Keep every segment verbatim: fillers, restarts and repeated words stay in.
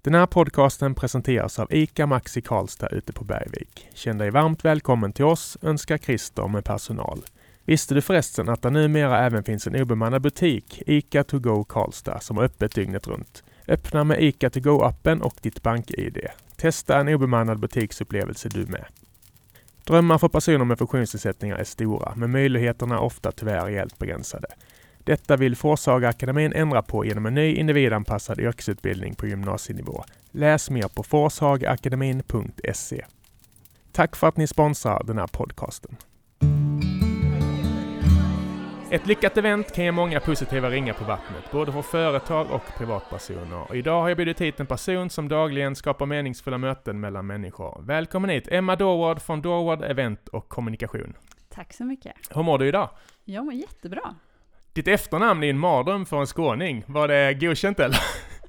Den här podcasten presenteras av ICA Maxi Karlstad ute på Bergvik. Känn dig varmt välkommen till oss, önskar Christer med personal. Visste du förresten att det numera även finns en obemannad butik, ICA To Go Karlstad, som har öppet dygnet runt? Öppna med ICA To Go-appen och ditt bank-I D. Testa en obemannad butiksupplevelse du med. Drömmar för personer med funktionsnedsättningar är stora, men möjligheterna är ofta tyvärr rejält begränsade. Detta vill Forshaga-akademin ändra på genom en ny individanpassad yrkesutbildning på gymnasienivå. Läs mer på forshagaakademin punkt se. Tack för att ni sponsrar den här podcasten. Ett lyckat event kan ge många positiva ringar på vattnet, både för företag och privatpersoner. Och idag har jag bjudit hit en person som dagligen skapar meningsfulla möten mellan människor. Välkommen hit, Emma Dorward från Dorward Event och Kommunikation. Tack så mycket. Hur mår du idag? Jag mår jättebra. Ditt efternamn är en mardröm för en skåning. Var det godkänt eller?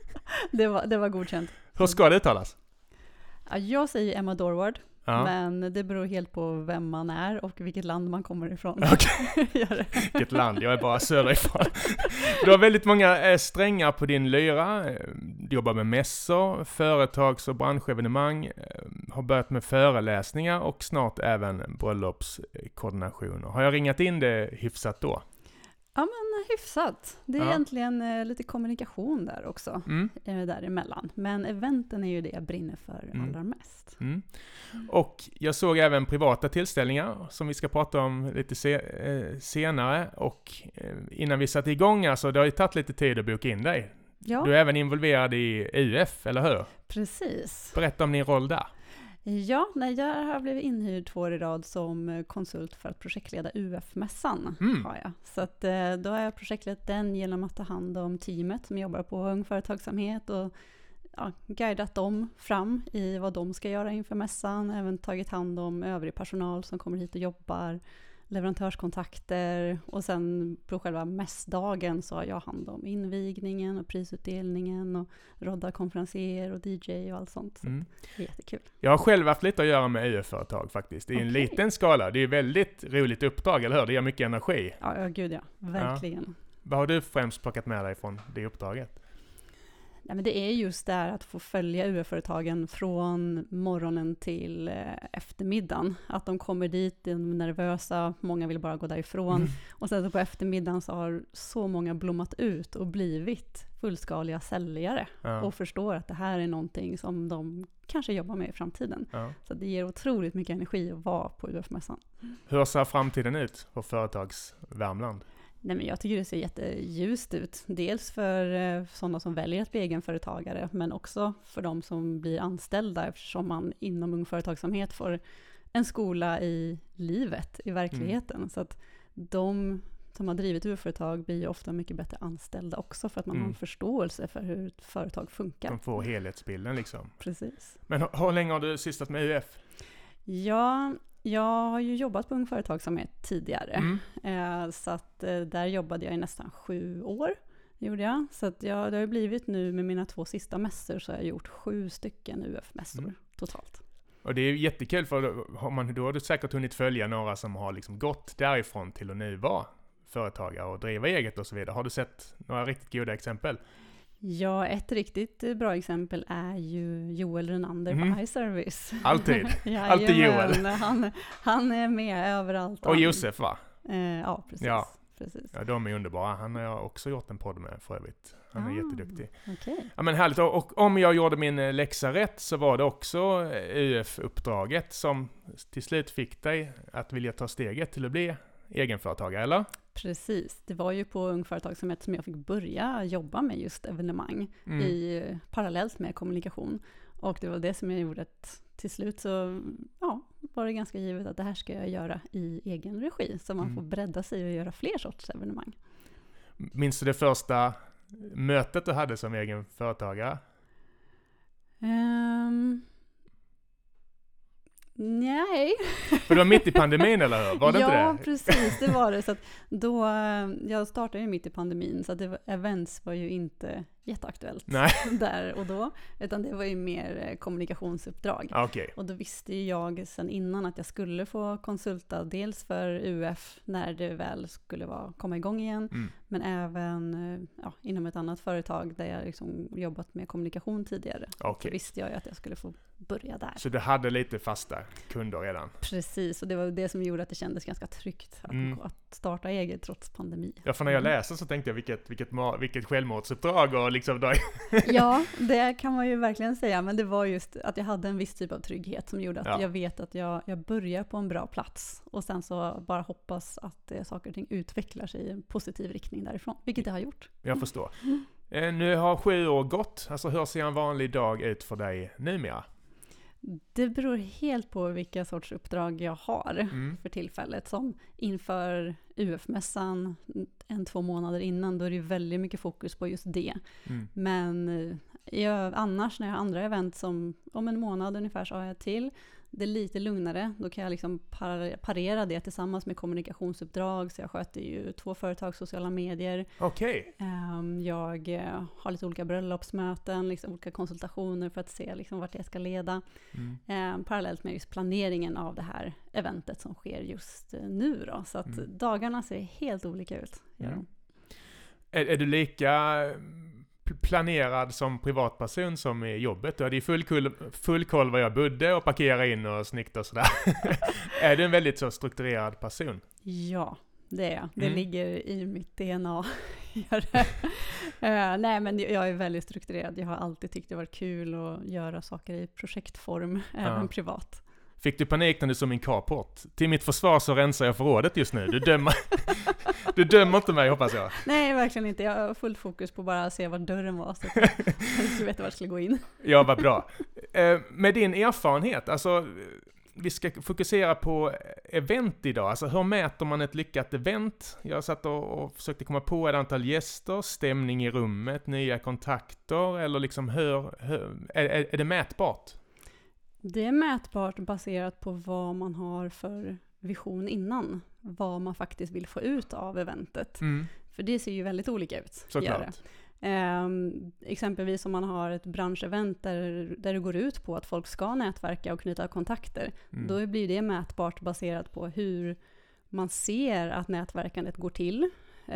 Det var, det var godkänt. Hur ska det uttalas? Ja, jag säger Emma Dorward, ja. Men det beror helt på vem man är och vilket land man kommer ifrån. Okay. Vilket land? Jag är bara söderifrån. Du har väldigt många strängar på din lyra. Du jobbar med mässor, företags- och branschevenemang. Har börjat med föreläsningar och snart även bröllopskoordinationer. Har jag ringat in det hyfsat då? Ja, men hyfsat. Det är ja. egentligen eh, lite kommunikation där också, mm. eh, däremellan. Men eventen är ju det jag brinner för mm. allra mest. Mm. Och jag såg även privata tillställningar som vi ska prata om lite se- eh, senare. Och eh, innan vi satte igång, alltså, det har ju tagit lite tid att boka in dig. Ja. Du är även involverad i U F, eller hur? Precis. Berätta om din roll där. Ja, nej, jag har blivit inhyrd två år i rad som konsult för att projektleda U F-mässan. Mm. Har jag. Så att, då har jag projektlett den genom att ta hand om teamet som jobbar på Ung Företagsamhet och ja, guidat dem fram i vad de ska göra inför mässan. Även tagit hand om övrig personal som kommer hit och jobbar, leverantörskontakter, och sen på själva mässdagen så har jag hand om invigningen och prisutdelningen och roddar konferenser och D J och allt sånt. Så mm. det är jättekul. Jag har själv haft lite att göra med U F-företag faktiskt. Det är okay. En liten skala. Det är väldigt roligt uppdrag, eller hur? Det ger mycket energi. Ja, ja gud ja. Verkligen. Ja. Vad har du främst plockat med dig från det uppdraget? Nej, men det är just där att få följa U F-företagen från morgonen till eh, eftermiddagen. Att de kommer dit, de är nervösa, många vill bara gå därifrån. Mm. Och sen så på eftermiddagen så har så många blommat ut och blivit fullskaliga säljare. Ja. Och förstår att det här är någonting som de kanske jobbar med i framtiden. Ja. Så det ger otroligt mycket energi att vara på U F-mässan. Hur ser framtiden ut för företags Värmland? Nej, men jag tycker det ser jätteljust ut. Dels för eh, sådana som väljer att bli egenföretagare, men också för de som blir anställda, eftersom man inom Ung Företagsamhet får en skola i livet, i verkligheten. Mm. Så att de som har drivit U F-företag blir ofta mycket bättre anställda också, för att man mm. har en förståelse för hur ett företag funkar. De får helhetsbilden liksom. Precis. Men hur, hur länge har du sysslat med U F? Ja... Jag har ju jobbat på Ung Företagsamhet tidigare, mm. eh, så att, eh, där jobbade jag i nästan sju år, gjorde jag. Så att jag, det har blivit nu med mina två sista mässor så har jag gjort sju stycken U F-mässor mm. totalt. Och det är jättekul, för då har, man, då har du säkert hunnit följa några som har liksom gått därifrån till att nu vara företagare och driva eget och så vidare. Har du sett några riktigt goda exempel? Ja, ett riktigt bra exempel är ju Joel Renander mm. på iService. Alltid. Alltid Joel. Han, han är med överallt. Och Josef, va? Eh, ja, precis. Ja. precis. Ja, de är underbara. Han har jag också gjort en podd med för övrigt. Han är ah, jätteduktig. Okay. Ja, men härligt. Och, och om jag gjorde min läxa rätt så var det också U F-uppdraget som till slut fick dig att vilja ta steget till att bli egenföretagare, eller? Precis. Det var ju på Ung Företagsamhet som jag fick börja jobba med just evenemang mm. i, parallellt med kommunikation. Och det var det som jag gjorde att till slut så ja, var det ganska givet att det här ska jag göra i egen regi. Så man mm. får bredda sig och göra fler sorts evenemang. Minns du det första mötet du hade som egen företagare? Um... Nej. För det var mitt i pandemin, eller hur? Var det ja, inte det? Ja, precis. Det var det. Så att då, jag startade ju mitt i pandemin, så att det var, events var ju inte jätteaktuellt Nej. där och då, utan det var ju mer kommunikationsuppdrag. Okay. Och då visste ju jag sedan innan att jag skulle få konsulta dels för U F när det väl skulle vara, komma igång igen, mm. men även ja, inom ett annat företag där jag liksom jobbat med kommunikation tidigare. Okay. Så visste jag ju att jag skulle få börja där. Så du hade lite fasta kunder redan? Precis, och det var det som gjorde att det kändes ganska tryggt att, mm. att starta eget trots pandemi. Ja, för när jag läste så tänkte jag vilket, vilket, vilket självmordsuppdrag och liksom då. Ja, det kan man ju verkligen säga, men det var just att jag hade en viss typ av trygghet som gjorde att ja. jag vet att jag, jag börjar på en bra plats och sen så bara hoppas att eh, saker och ting utvecklar sig i en positiv riktning därifrån, vilket det har gjort. Jag förstår. Mm. Eh, nu har sju år gått, alltså hur ser en vanlig dag ut för dig numera? Det beror helt på vilka sorts uppdrag jag har mm. för tillfället. Som inför U F-mässan en, två månader innan, då är det väldigt mycket fokus på just det. Mm. Men jag, annars när jag har andra event som om en månad ungefär så har jag till. Det är lite lugnare, då kan jag liksom par, parera det tillsammans med kommunikationsuppdrag, så jag sköter ju två företags sociala medier. Okej. Okay. Um, jag uh, har lite olika bröllopsmöten, liksom olika konsultationer för att se liksom vart jag ska leda. Mm. Um, parallellt med just planeringen av det här eventet som sker just uh, nu då. Så att mm. dagarna ser helt olika ut. Mm. Är, är du lika planerad som privatperson som i jobbet? Du hade ju full, kull, full koll var jag bodde och parkera in och snyggt och sådär. Är du en väldigt så strukturerad person? Ja, det är jag. Det mm. ligger i mitt D N A. uh, nej, men jag är väldigt strukturerad. Jag har alltid tyckt det var kul att göra saker i projektform, ja. även privat. Fick du panik när du såg min carport? Till mitt försvar så rensar jag förrådet just nu. Du dömer, du dömer inte mig, hoppas jag. Nej, verkligen inte. Jag har fullt fokus på bara att se var dörren var, så att jag skulle veta var jag skulle gå in. Ja, vad bra. Eh, med din erfarenhet, alltså vi ska fokusera på event idag. Alltså hur mäter man ett lyckat event? Jag satt och, och försökte komma på ett antal gäster, stämning i rummet, nya kontakter, eller liksom hur, hur är, är, är det mätbart? Det är mätbart baserat på vad man har för vision innan. Vad man faktiskt vill få ut av eventet. Mm. För det ser ju väldigt olika ut. Såklart. Um, exempelvis om man har ett branschevent där, där det går ut på att folk ska nätverka och knyta kontakter. Mm. Då blir det mätbart baserat på hur man ser att nätverkandet går till.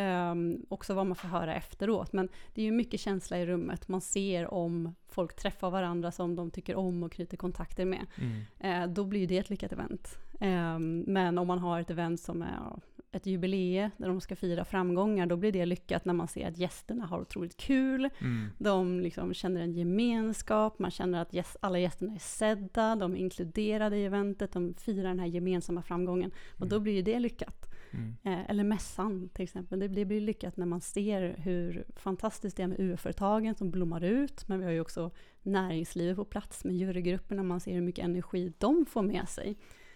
Um, också vad man får höra efteråt, men det är ju mycket känsla i rummet. Man ser om folk träffar varandra som de tycker om och knyter kontakter med. Mm. Uh, då blir det ett lyckat event. Um, men om man har ett event som är ett jubileum där de ska fira framgångar, då blir det lyckat när man ser att gästerna har otroligt kul. Mm. De liksom känner en gemenskap, man känner att gäst, alla gästerna är sedda, de är inkluderade i eventet, de firar den här gemensamma framgången. Och mm. då blir det lyckat. Mm. Eh, eller mässan till exempel. Det blir, blir lyckat när man ser hur fantastiskt det är med U F-företagen som blommar ut. Men vi har ju också näringslivet på plats med jurygrupperna. Man ser hur mycket energi de får med sig.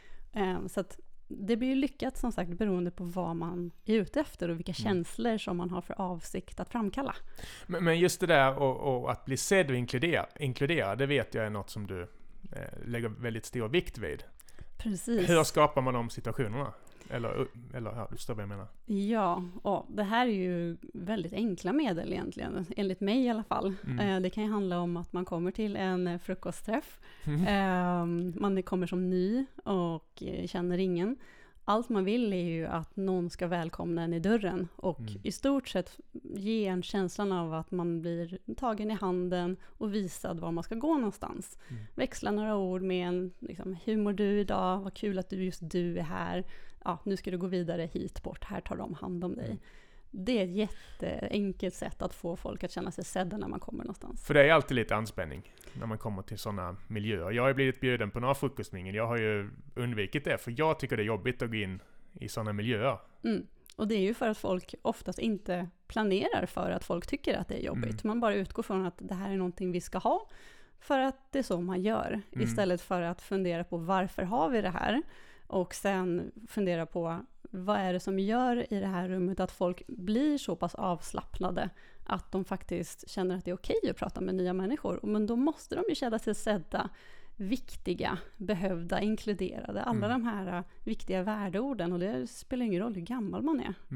Eh, så att det blir lyckat som sagt beroende på vad man är ute efter och vilka mm. känslor som man har för avsikt att framkalla. Men, men just det där och, och att bli sedd och inkludera, inkludera, det vet jag är något som du eh, lägger väldigt stor vikt vid. Precis. Hur skapar man de situationerna? Eller, eller ja, du förstår vad jag menar. Ja, och det här är ju väldigt enkla medel egentligen, enligt mig i alla fall. Mm. Eh, det kan ju handla om att man kommer till en frukostträff. Mm. Eh, man kommer som ny och känner ingen. Allt man vill är ju att någon ska välkomna en i dörren och mm. i stort sett ge en känslan av att man blir tagen i handen och visad var man ska gå någonstans. Mm. Växla några ord med en, liksom, hur mår du idag? Vad kul att du just du är här. Ja, nu ska du gå vidare hit bort. Här tar de hand om dig. Mm. Det är ett jätteenkelt sätt att få folk att känna sig sedda när man kommer någonstans. För det är alltid lite anspänning när man kommer till sådana miljöer. Jag har ju blivit bjuden på några frukostmingel. Jag har ju undvikit det för jag tycker det är jobbigt att gå in i sådana miljöer. Mm. Och det är ju för att folk oftast inte planerar för att folk tycker att det är jobbigt. Mm. Man bara utgår från att det här är någonting vi ska ha för att det är så man gör. Mm. Istället för att fundera på varför har vi det här? Och sen fundera på vad är det som gör i det här rummet att folk blir så pass avslappnade att de faktiskt känner att det är okej att prata med nya människor. Men då måste de ju känna sig sedda, viktiga, behövda, inkluderade. Alla mm. de här viktiga värdeorden, och det spelar ingen roll hur gammal man är. Nej.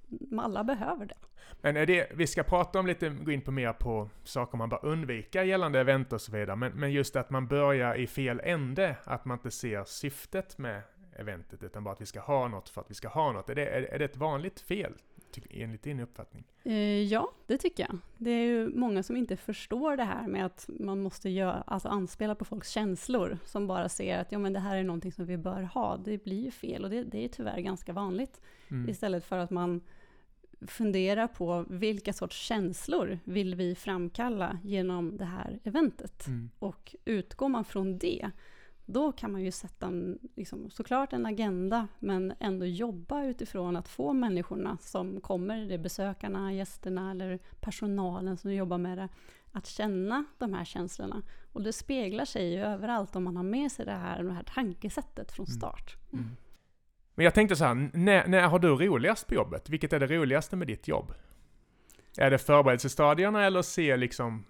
alla behöver det. Men är det, vi ska prata om lite, gå in på mer på saker man bör undvika gällande event och så vidare. Men, men just att man börjar i fel ände, att man inte ser syftet med eventet utan bara att vi ska ha något för att vi ska ha något. Är det, är, är det ett vanligt fel enligt din uppfattning? Eh, ja, det tycker jag. Det är ju många som inte förstår det här med att man måste göra, alltså anspela på folks känslor, som bara ser att ja, men det här är någonting som vi bör ha. Det blir ju fel och det, det är tyvärr ganska vanligt. Mm. Istället för att man funderar på vilka sorts känslor vill vi framkalla genom det här eventet. Mm. Och utgår man från det, då kan man ju sätta en, liksom, såklart en agenda, men ändå jobba utifrån att få människorna som kommer, det är besökarna, gästerna eller personalen som jobbar med det, att känna de här känslorna. Och det speglar sig ju överallt om man har med sig det här, det här tankesättet från start. Mm. Mm. Men jag tänkte så här, när, när har du roligast på jobbet? Vilket är det roligaste med ditt jobb? Är det förberedelsestadierna eller se liksom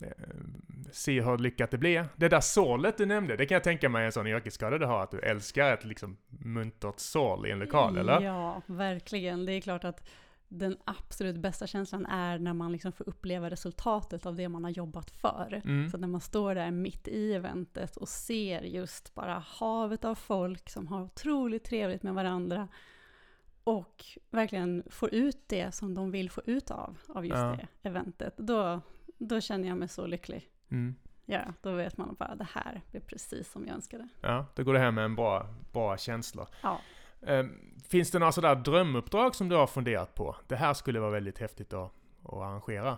se hur lyckat det blir? Det där sålet du nämnde, det kan jag tänka mig en sån yrkesskada du har, att du älskar ett liksom muntert sål i en lokal, eller? Ja, verkligen. Det är klart att den absolut bästa känslan är när man liksom får uppleva resultatet av det man har jobbat för. Mm. Så när man står där mitt i eventet och ser just bara havet av folk som har otroligt trevligt med varandra och verkligen får ut det som de vill få ut av, av just ja. det eventet, då, då känner jag mig så lycklig. Mm. Ja, då vet man bara det här är precis som jag önskade. Ja, då går det här med en bra, bra känsla. Ja. Um, finns det några sådär drömuppdrag som du har funderat på? Det här skulle vara väldigt häftigt att, att arrangera.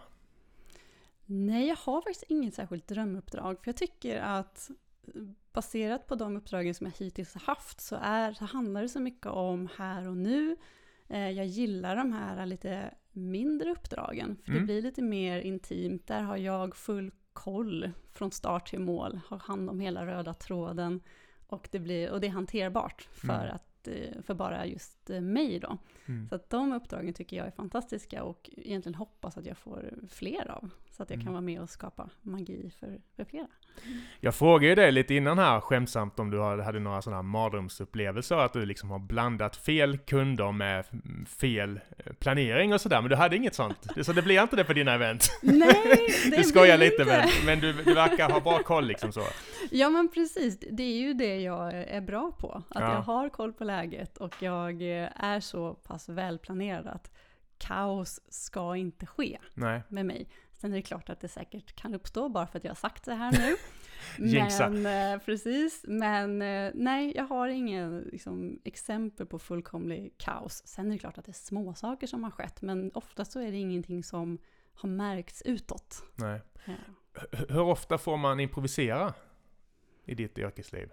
Nej, jag har faktiskt inget särskilt drömuppdrag. För jag tycker att baserat på de uppdragen som jag hittills har haft så, är, så handlar det så mycket om här och nu. Eh, jag gillar de här lite mindre uppdragen. För mm. det blir lite mer intimt. Där har jag full koll från start till mål. Har hand om hela röda tråden. Och det, blir, och det är hanterbart för, mm. att, för bara just mig då. Mm. Så att de uppdragen tycker jag är fantastiska och egentligen hoppas att jag får fler av. Så att jag mm. kan vara med och skapa magi för, för flera. Jag frågade ju dig lite innan här skämtsamt om du hade några sådana här mardrömsupplevelser, att du liksom har blandat fel kunder med fel planering och sådär, men du hade inget sånt. Så det blir inte det på dina event. Nej, det du skojar blir lite, inte. men, men du, du verkar ha bra koll liksom så. Ja, men precis. Det är ju det jag är bra på. Att ja. jag har koll på läget och jag är så pass välplanerad att kaos ska inte ske Nej. med mig. Sen är det klart att det säkert kan uppstå bara för att jag har sagt det här nu. men, eh, precis. Men eh, nej, jag har ingen liksom, exempel på fullkomlig kaos. Sen är det klart att det är små saker som har skett. Men oftast så är det ingenting som har märkts utåt. Nej. Ja. H- hur ofta får man improvisera i ditt yrkesliv?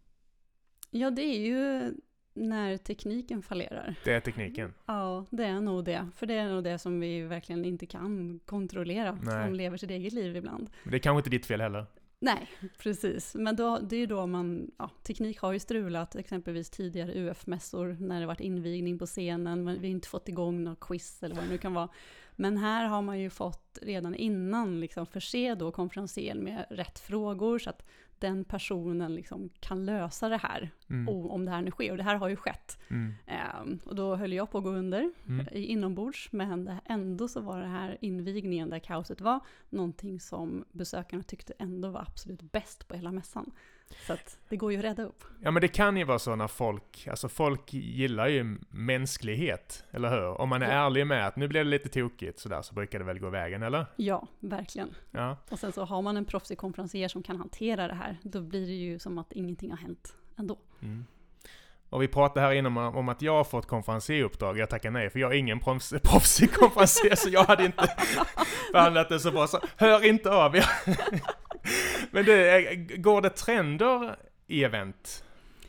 Ja, det är ju när tekniken fallerar. Det är tekniken? Ja, det är nog det. För det är nog det som vi verkligen inte kan kontrollera. Nej. Som lever sitt eget liv ibland. Men det är kanske inte ditt fel heller. Nej, precis. Men då, det är ju då man, ja, teknik har ju strulat exempelvis tidigare U F-mässor när det varit invigning på scenen, men vi har inte fått igång någon quiz eller vad det nu kan vara. Men här har man ju fått redan innan liksom förse då konferensen med rätt frågor så att den personen liksom kan lösa det här mm. om det här nu sker. Och det här har ju skett. Mm. Um, och då höll jag på att gå under mm. i inombords, men det, ändå så var det här invigningen där kaoset var någonting som besökarna tyckte ändå var absolut bäst på hela mässan. Så att det går ju att rädda upp. Ja, men det kan ju vara så när folk, alltså folk gillar ju mänsklighet, eller hur? Om man är ja. ärlig med att nu blir det lite tokigt så där, så brukar det väl gå vägen, eller? Ja, verkligen. Ja. Och sen så har man en proffsig konferencier som kan hantera det här, då blir det ju som att ingenting har hänt ändå. Mm. Och vi pratade här innan om att jag har fått konferencieuppdrag. Jag tackar nej, för jag är ingen proffsig konferencier, så jag hade inte behandlat det så bra. Så hör inte av er. Men det, går det trender i event?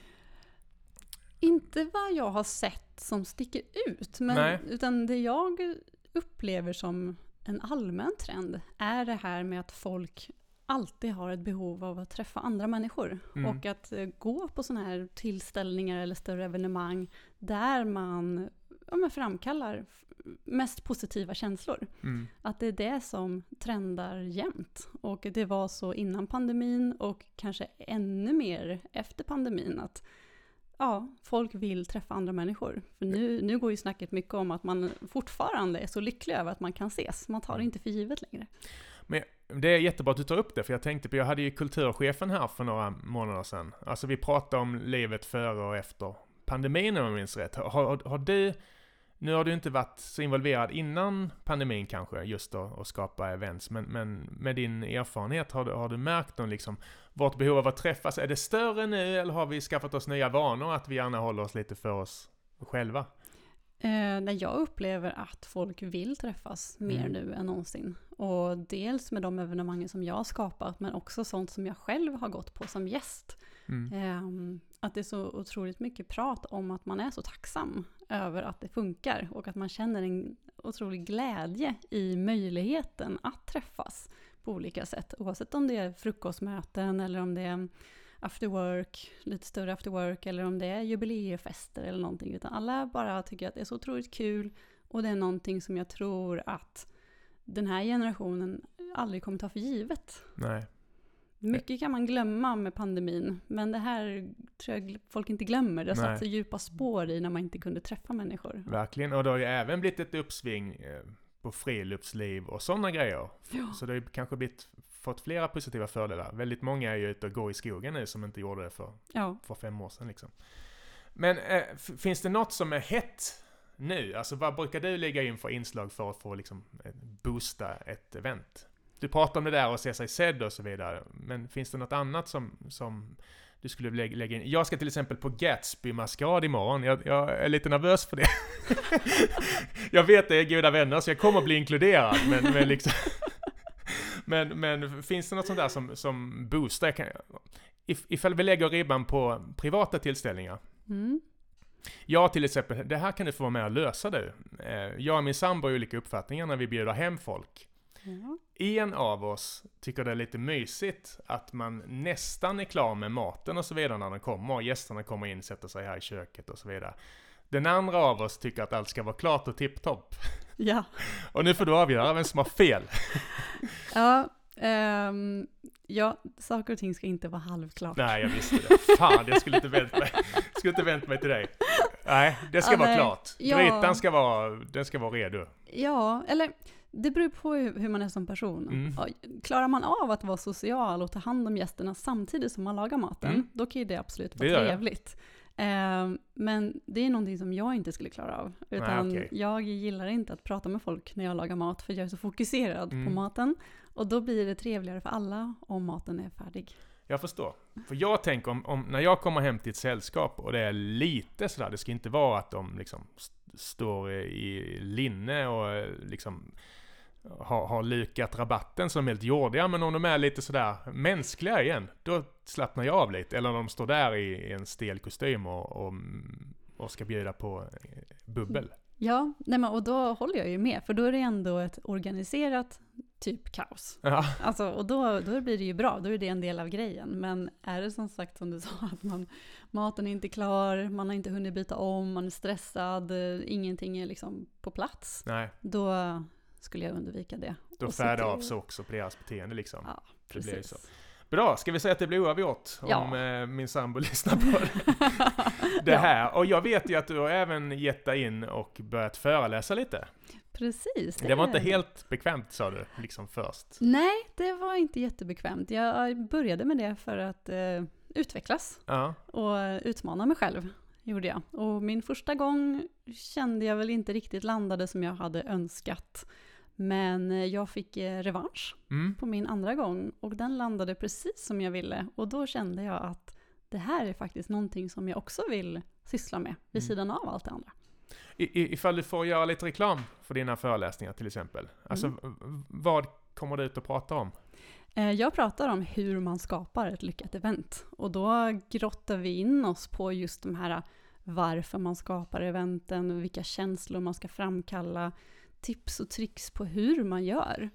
Inte vad jag har sett som sticker ut, men, utan det jag upplever som en allmän trend är det här med att folk alltid har ett behov av att träffa andra människor mm. och att uh, gå på såna här tillställningar eller större evenemang där man, ja, man framkallar f- mest positiva känslor. Mm. Att det är det som trendar jämt. Och det var så innan pandemin och kanske ännu mer efter pandemin, att ja, folk vill träffa andra människor. För nu, nu går ju snacket mycket om att man fortfarande är så lycklig över att man kan ses. Man tar det inte för givet längre. Men det är jättebra att du tar upp det, för jag tänkte på, jag hade ju kulturchefen här för några månader sedan. Alltså vi pratade om livet före och efter pandemin, om jag minns rätt. Har, har, har du, nu har du inte varit så involverad innan pandemin kanske, just att, att skapa events, men, men med din erfarenhet, har du, har du märkt någon liksom, vårt behov av att träffas, är det större nu, eller har vi skaffat oss nya vanor att vi gärna håller oss lite för oss själva? Eh, när jag upplever att folk vill träffas mer Mm. nu än någonsin. Och dels med de evenemangen som jag har skapat, men också sånt som jag själv har gått på som gäst. Mm. Eh, att det är så otroligt mycket prat om att man är så tacksam över att det funkar. Och att man känner en otrolig glädje i möjligheten att träffas på olika sätt. Oavsett om det är frukostmöten eller om det är after work, lite större after work, eller om det är jubileefester eller någonting. Utan alla bara tycker att det är så otroligt kul, och det är någonting som jag tror att den här generationen aldrig kommer ta för givet. Nej. Mycket kan man glömma med pandemin, men det här tror jag folk inte glömmer. Det har Nej. satt så djupa spår i när man inte kunde träffa människor. Verkligen, och det har ju även blivit ett uppsving eh, på friluftsliv och sådana grejer. Ja. Så det har ju kanske blivit, fått flera positiva fördelar. Väldigt många är ju ute och går i skogen nu som inte gjorde det för, Ja. för fem år sedan. Liksom. Men eh, f- finns det något som är hett nu? Alltså vad brukar du lägga in för inslag för att få liksom, eh, boosta ett event? Du pratar om det där och se sig sedd och så vidare. Men finns det något annat som, som du skulle lägga, lägga in? Jag ska till exempel på Gatsby-maskerad imorgon. Jag, jag är lite nervös för det. Jag vet det är goda vänner så jag kommer att bli inkluderad. Men, men, liksom men, men finns det något sånt där som, som boostar? Jag kan, if, ifall vi lägger ribban på privata tillställningar. Mm. Ja, till exempel, det här kan du få vara med och lösa du. Jag och min sambo har olika uppfattningar när vi bjuder hem folk. Ja. En av oss tycker det är lite mysigt att man nästan är klar med maten och så vidare när den kommer. Gästerna kommer in, sätter sig här i köket och så vidare. Den andra av oss tycker att allt ska vara klart och tipptopp. Ja. Och nu får du avgöra vem som har fel. Ja, ehm, ja, saker och ting ska inte vara halvklart. Nej, jag visste det. Fan, jag skulle inte vänt mig, skulle inte vänt mig till dig. Nej, det ska Ja, vara nej. klart. Ja. Grytan ska vara, den ska vara redo. Ja, eller det beror på hur, hur man är som person. Mm. Ja, klarar man av att vara social och ta hand om gästerna samtidigt som man lagar maten, Mm. då kan ju det absolut Det vara gör jag. trevligt. Eh, men det är någonting som jag inte skulle klara av. Utan Nej, okej. jag gillar inte att prata med folk när jag lagar mat, för jag är så fokuserad Mm. på maten. Och då blir det trevligare för alla om maten är färdig. Jag förstår. För jag tänker om, om när jag kommer hem till ett sällskap och det är lite sådär, det ska inte vara att de liksom st- står i linne och eh, liksom har, har lukat rabatten som är helt jordiga, men om de är lite sådär mänskliga igen, då slappnar jag av lite. Eller om de står där i, i en stel kostym och, och, och ska bjuda på eh, bubbel. Ja, nej men, och då håller jag ju med, för då är det ändå ett organiserat typ kaos. Ja. Alltså, och då, då blir det ju bra, då är det en del av grejen. Men är det som sagt som du sa, att man, maten är inte klar, man har inte hunnit byta om, man är stressad, eh, ingenting är liksom på plats, Nej, då skulle jag undvika det. då Och färdar se till- av sig också på deras beteende liksom. Ja, Det blir ju precis. så. Bra, ska vi säga att det blir oavgjort Ja. om eh, min sambo lyssnar på det, det här. Och jag vet ju att du har även gett dig in och börjat föreläsa lite. Precis. Det var inte helt bekvämt, sa du, liksom först. Nej, det var inte jättebekvämt. Jag började med det för att eh, utvecklas Ja, och utmana mig själv, gjorde jag. Och min första gång kände jag väl inte riktigt landade som jag hade önskat. Men jag fick eh, revansch mm. på min andra gång och den landade precis som jag ville. Och då kände jag att det här är faktiskt någonting som jag också vill syssla med vid Mm. sidan av allt det andra. I, i, ifall du får göra lite reklam för dina föreläsningar till exempel. Alltså, Mm. v- vad kommer du ut och prata om? Eh, Jag pratar om hur man skapar ett lyckat event. Och då grottar vi in oss på just de här varför man skapar eventen, vilka känslor man ska framkalla, tips och tricks på hur man gör.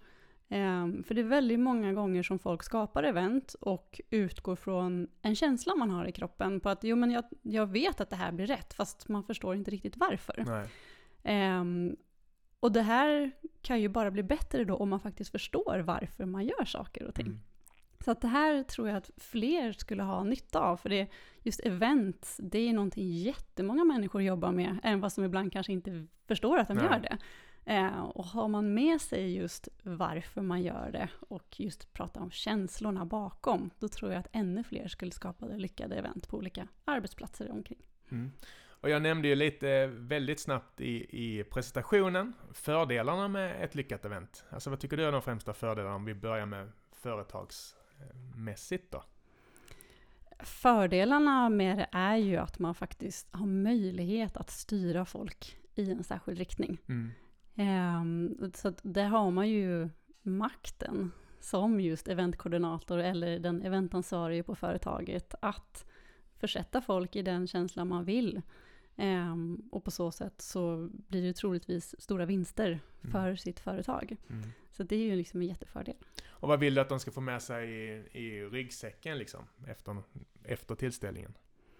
Um, för det är väldigt många gånger som folk skapar event och utgår från en känsla man har i kroppen på att jo, men jag, jag vet att det här blir rätt, fast man förstår inte riktigt varför. Nej. Um, och det här kan ju bara bli bättre då om man faktiskt förstår varför man gör saker och ting. Mm. Så Så att det här tror jag att fler skulle ha nytta av. För det, just event, det är någonting jättemånga människor jobbar med. Än vad som ibland kanske inte förstår att de Nej. gör det. Eh, och har man med sig just varför man gör det och just prata om känslorna bakom, då tror jag att ännu fler skulle skapa lyckade event på olika arbetsplatser omkring. Mm. Och jag nämnde ju lite väldigt snabbt i, i presentationen fördelarna med ett lyckat event. Alltså vad tycker du är de främsta fördelarna om vi börjar med företagsmässigt då? Fördelarna med det är ju att man faktiskt har möjlighet att styra folk i en särskild riktning. Mm. Um, så att där har man ju makten som just eventkoordinator eller den eventansvarige på företaget att försätta folk i den känslan man vill. Um, och på så sätt så blir det troligtvis stora vinster Mm. för sitt företag. Mm. Så det är ju liksom en jättefördel. Och vad vill du att de ska få med sig i, i ryggsäcken liksom, efter, efter tillställningen?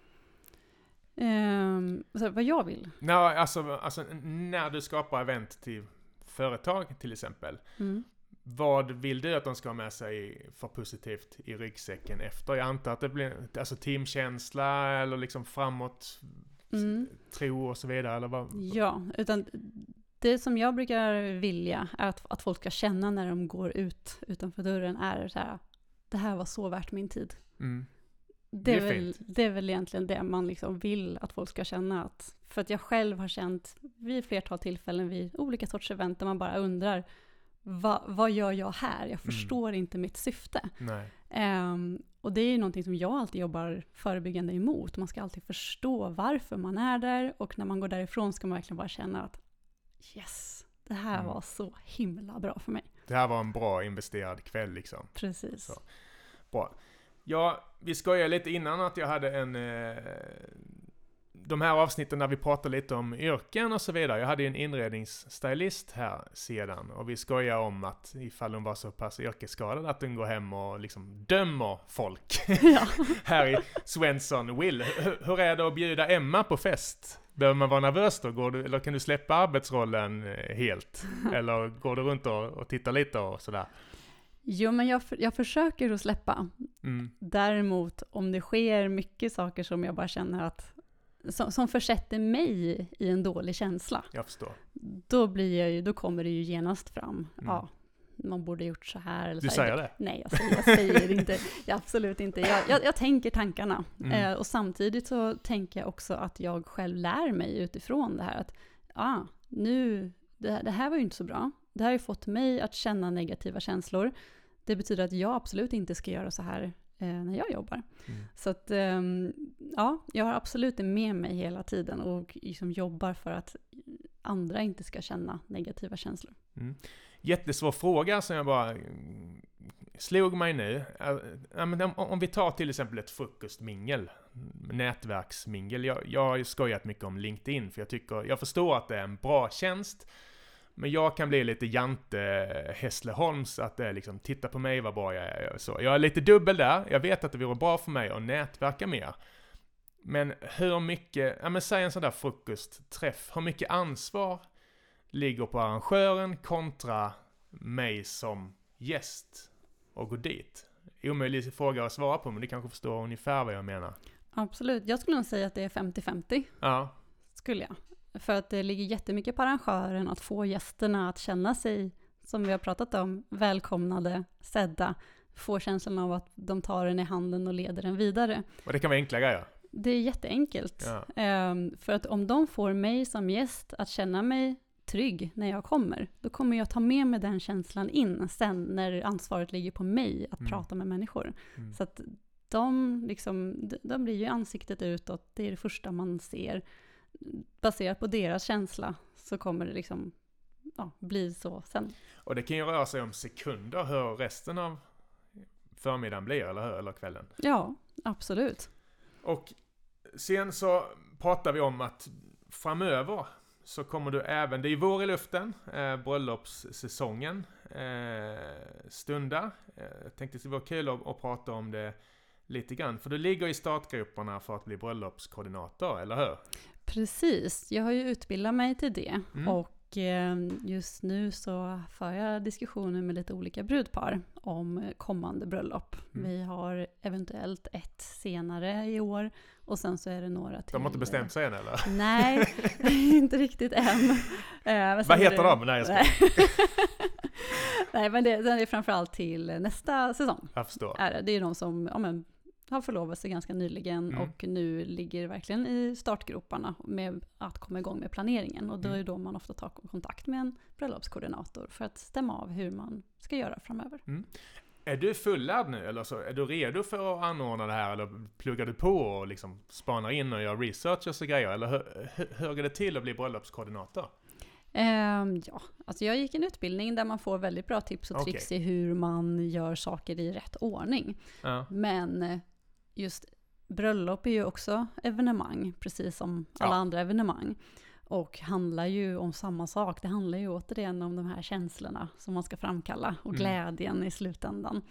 Um, så vad jag vill? Nå, alltså, alltså, när du skapar event till företag till exempel, Mm. vad vill du att de ska ha med sig för positivt i ryggsäcken efter? Jag antar att det blir alltså teamkänsla eller liksom framåt Mm. tro och så vidare. Eller vad? Ja, utan det som jag brukar vilja är att, att folk ska känna när de går ut utanför dörren är så här, det här var så värt min tid. Mm. Det är, Det är väl, fint. det är väl egentligen det man liksom vill att folk ska känna. Att, för att jag själv har känt vid flertal tillfällen vid olika sorts event där man bara undrar, Va, vad gör jag här? Jag förstår mm. inte mitt syfte. Nej. Um, och det är ju någonting som jag alltid jobbar förebyggande emot. Man ska alltid förstå varför man är där. Och när man går därifrån ska man verkligen bara känna att yes, det här mm. var så himla bra för mig. Det här var en bra investerad kväll liksom. Precis. Så. Bra. Ja, vi skojade lite innan att jag hade en... Eh, de här avsnitten när vi pratar lite om yrken och så vidare. Jag hade ju en inredningsstylist här sedan. Och vi skojar om att ifall hon var så pass yrkesskadad att hon går hem och liksom dömer folk. Ja. Här i Svensson Will. Hur, hur är det att bjuda Emma på fest? Behöver man vara nervös då? Går du, eller kan du släppa arbetsrollen helt? Eller går du runt och, och tittar lite och sådär? Jo, men jag, jag försöker att släppa. Mm. Däremot, om det sker mycket saker som jag bara känner att som, som försätter mig i en dålig känsla. Jag förstår. Då, blir jag ju, då kommer det ju genast fram. Mm. Ja, man borde gjort så här. Eller du så säger här. det? Nej, jag säger, jag säger det inte. Jag, absolut inte. Jag, jag, jag tänker tankarna. Mm. Eh, och samtidigt så tänker jag också att jag själv lär mig utifrån det här. Att ah, nu, det, det här var ju inte så bra. Det här har ju fått mig att känna negativa känslor. Det betyder att jag absolut inte ska göra så här eh, när jag jobbar. Mm. Så att, eh, ja, jag har absolut det med mig hela tiden och liksom jobbar för att andra inte ska känna negativa känslor. Mm. Jättesvår fråga som jag bara slog mig nu. Om vi tar till exempel ett frukostmingel, nätverksmingel. Jag, jag har ju skojat mycket om LinkedIn för jag tycker, jag förstår att det är en bra tjänst. Men jag kan bli lite Jante Hässleholms, att det är liksom, titta på mig vad bra jag är. Så jag är lite dubbel där. Jag vet att det vore bra för mig att nätverka mer. Men hur mycket, ja men säg en sån där frukostträff, hur mycket ansvar ligger på arrangören kontra mig som gäst och gå dit? Omöjlig fråga att svara på, men du kanske förstår ungefär vad jag menar. Absolut, jag skulle nog säga att det är femtio femtio. Ja. Skulle jag. För att det ligger jättemycket på arrangören att få gästerna att känna sig, som vi har pratat om, välkomnade, sedda. Få känslan av att de tar den i handen och leder den vidare. Och det kan vara enkla grejer. Det är jätteenkelt. Ja. Um, för att om de får mig som gäst att känna mig trygg när jag kommer, då kommer jag ta med mig den känslan in sen när ansvaret ligger på mig att mm. prata med människor. Mm. Så att de, liksom, de blir ju ansiktet utåt, det är det första man ser. Baserat på deras känsla så kommer det liksom ja, bli så sen. Och det kan ju röra sig om sekunder hur resten av förmiddagen blir, eller hur? Eller kvällen. Ja, absolut. Och sen så pratar vi om att framöver så kommer du även, det är vår i luften, eh, bröllopssäsongen eh, stundar. Eh, jag tänkte att det var kul att, att prata om det lite grann, för du ligger i startgrupperna för att bli bröllopskoordinator, eller hur? Precis, jag har ju utbildat mig till det mm. och Och eh, just nu så för jag diskussioner med lite olika brudpar om kommande bröllop. Mm. Vi har eventuellt ett senare i år och sen så är det några till. De har inte bestämt sig än eller? Nej, inte riktigt än. Eh, Vad heter det... de? Nej, jag ska... Nej, men det, det är framförallt till nästa säsong. Jag förstår. Är det. det är de som ja, men, har förlovat sig ganska nyligen mm. och nu ligger verkligen i startgroparna med att komma igång med planeringen. Och då är det då man ofta tar kontakt med en bröllopskoordinator för att stämma av hur man ska göra framöver. Mm. Är du fullärd nu eller så? Är du redo för att anordna det här eller pluggar du på och liksom spanar in och gör research och så grejer? Eller hur, hur, hur går det till att bli bröllopskoordinator? Um, ja, alltså jag gick en utbildning där man får väldigt bra tips och tricks okay. i hur man gör saker i rätt ordning. Ja. Men just bröllop är ju också evenemang, precis som alla ja. andra evenemang. Och handlar ju om samma sak. Det handlar ju återigen om de här känslorna som man ska framkalla och glädjen mm. i slutändan.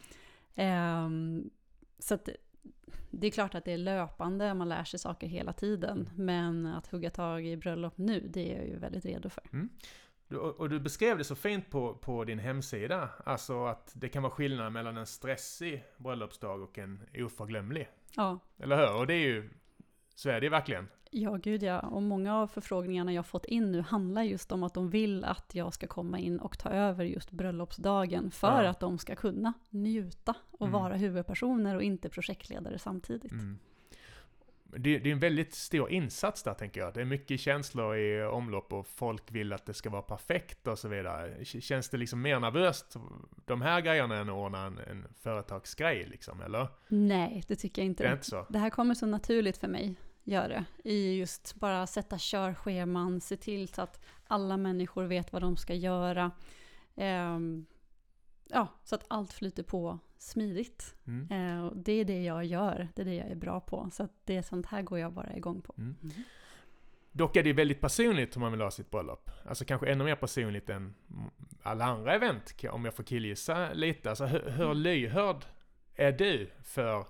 Um, så att det är klart att det är löpande, man lär sig saker hela tiden. Men att hugga tag i bröllop nu, det är jag ju väldigt redo för. Mm. Du, och du beskrev det så fint på, på din hemsida. Alltså att det kan vara skillnad mellan en stressig bröllopsdag och en oförglömlig. Ja. Eller hur? Och det är ju, så är det verkligen. Ja, gud ja. Och många av förfrågningarna jag fått in nu handlar just om att de vill att jag ska komma in och ta över just bröllopsdagen för ja. att de ska kunna njuta och mm. vara huvudpersoner och inte projektledare samtidigt. Mm. Det, det är en väldigt stor insats där, tänker jag. Det är mycket känslor i omlopp och folk vill att det ska vara perfekt och så vidare. Känns det liksom mer nervöst de här grejerna än att ordna en, en företagsgrej liksom, eller? Nej, det tycker jag inte. Det är inte så. Det här kommer så naturligt för mig. Gör det. I just bara sätta körscheman, se till så att alla människor vet vad de ska göra. Um, ja, så att allt flyter på smidigt. Mm. Uh, det är det jag gör. Det är det jag är bra på. Så att det är sånt här går jag bara igång på. Mm. Mm. Dock är det väldigt personligt om man vill ha sitt bröllop. Alltså kanske ännu mer personligt än alla andra event, om jag får killgissa lite. Alltså hur, hur lyhörd är du för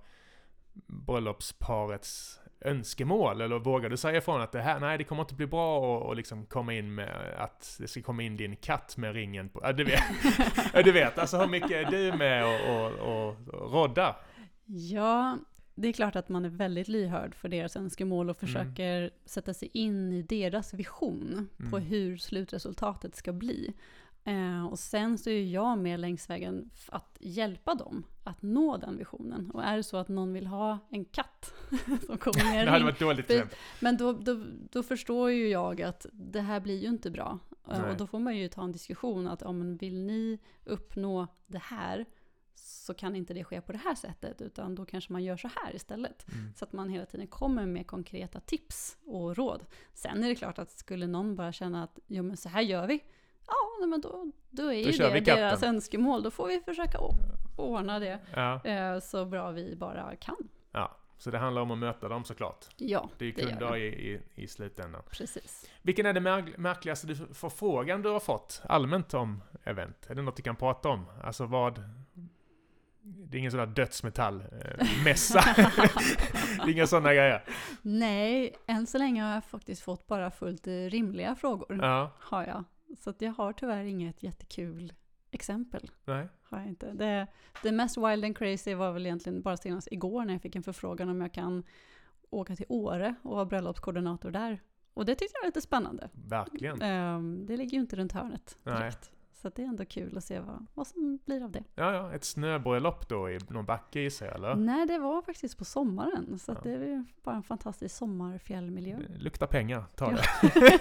bröllopsparets önskemål, eller vågar du säga ifrån att det här, nej det kommer inte bli bra och, och liksom komma in med att det ska komma in din katt med ringen på, ja, du vet, du vet alltså hur mycket är du med och, och, och, och rodda? Ja, det är klart att man är väldigt lyhörd för deras önskemål och försöker mm. sätta sig in i deras vision mm. på hur slutresultatet ska bli. Eh, och sen så är jag med längs vägen att hjälpa dem att nå den visionen. Och är det så att någon vill ha en katt som kommer ner det hade varit dåligt. Men då, då, då förstår ju jag att det här blir ju inte bra. Nej. Och då får man ju ta en diskussion att om vill ni uppnå det här så kan inte det ske på det här sättet, utan då kanske man gör så här istället. Mm. Så att man hela tiden kommer med konkreta tips och råd. Sen är det klart att skulle någon bara känna att jo, men så här gör vi. Ja, men då, då är då ju det deras önskemål. Då får vi försöka ordna det ja. eh, så bra vi bara kan. Ja, så det handlar om att möta dem såklart. Ja, det är ju kunder i, i, i slutändan. Precis. Vilken är det märk- märkligaste du förfrågan du har fått allmänt om event? Är det något du kan prata om? Alltså vad... Det är ingen sån där dödsmetallmässa. Det är inga sådana grejer. Nej, än så länge har jag faktiskt fått bara fullt rimliga frågor. Ja. Har jag. Så att jag har tyvärr inget jättekul exempel. Nej. Har jag inte. Det, det mest wild and crazy var väl egentligen bara senast igår när jag fick en förfrågan om jag kan åka till Åre och vara bröllopskoordinator där. Och det tyckte jag var lite spännande. Verkligen. Um, det ligger ju inte runt hörnet direkt. Nej. Så att det är ändå kul att se vad, vad som blir av det. Ja, ja. Ett snöbröllop då i någon backe i sig, eller? Nej, det var faktiskt på sommaren. Så ja. att det är bara en fantastisk sommarfjällmiljö. Det luktar pengar, ta det.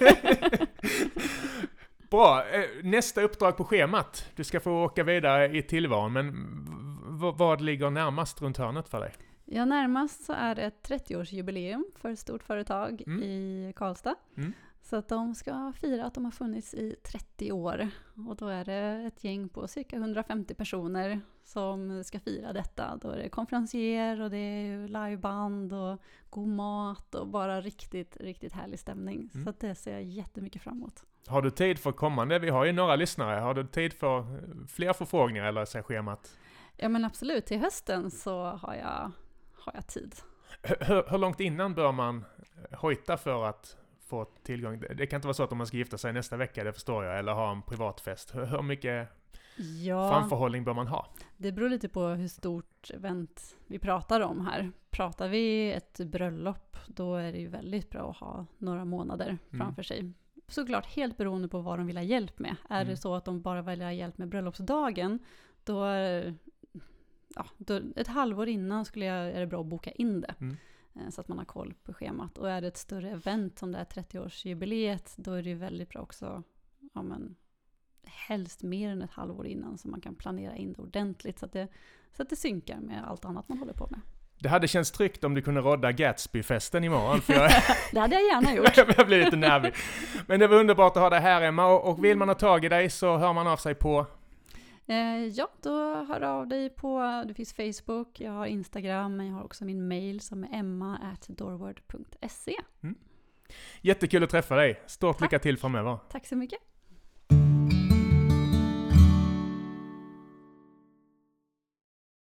Bra. Nästa uppdrag på schemat. Du ska få åka vidare i tillvaron, men v- vad ligger närmast runt hörnet för dig? Ja, närmast så är det ett trettioårsjubileum för ett stort företag mm. i Karlstad. Mm. Så att de ska fira att de har funnits i trettio år. Och då är det ett gäng på cirka hundrafemtio personer som ska fira detta. Då är det konferencier och det är liveband och god mat och bara riktigt, riktigt härlig stämning. Mm. Så att det ser jag jättemycket fram emot. Har du tid för kommande? Vi har ju några lyssnare. Har du tid för fler förfrågningar eller så schemat? Ja, men absolut. Till hösten så har jag, har jag tid. Hur, hur långt innan bör man hojta för att få tillgång. Det kan inte vara så att om man ska gifta sig nästa vecka, det förstår jag, eller ha en privatfest. Hur, hur mycket ja, framförhållning bör man ha? Det beror lite på hur stort event vi pratar om här. Pratar vi ett bröllop, då är det ju väldigt bra att ha några månader mm. framför sig. Såklart helt beroende på vad de vill ha hjälp med. Är mm. det så att de bara vill ha hjälp med bröllopsdagen, då är ja, då, ett halvår innan skulle jag, är det bra att boka in det. Mm. Så att man har koll på schemat. Och är det ett större event som det är trettioårsjubileet, då är det ju väldigt bra också, ja men, helst mer än ett halvår innan, så man kan planera in det ordentligt så att det, så att det synkar med allt annat man håller på med. Det hade känts tryggt om du kunde rodda Gatsby-festen imorgon. För jag... det hade jag gärna gjort. jag blir lite nervig. Men det var underbart att ha dig här, Emma. Och vill man ha tag i dig så hör man av sig på... Eh, ja, då hör av dig på, det finns Facebook, jag har Instagram, men jag har också min mail som är emma at doorward punkt se. Mm. Jättekul att träffa dig. Stort Tack. Lycka till framöver. Tack så mycket.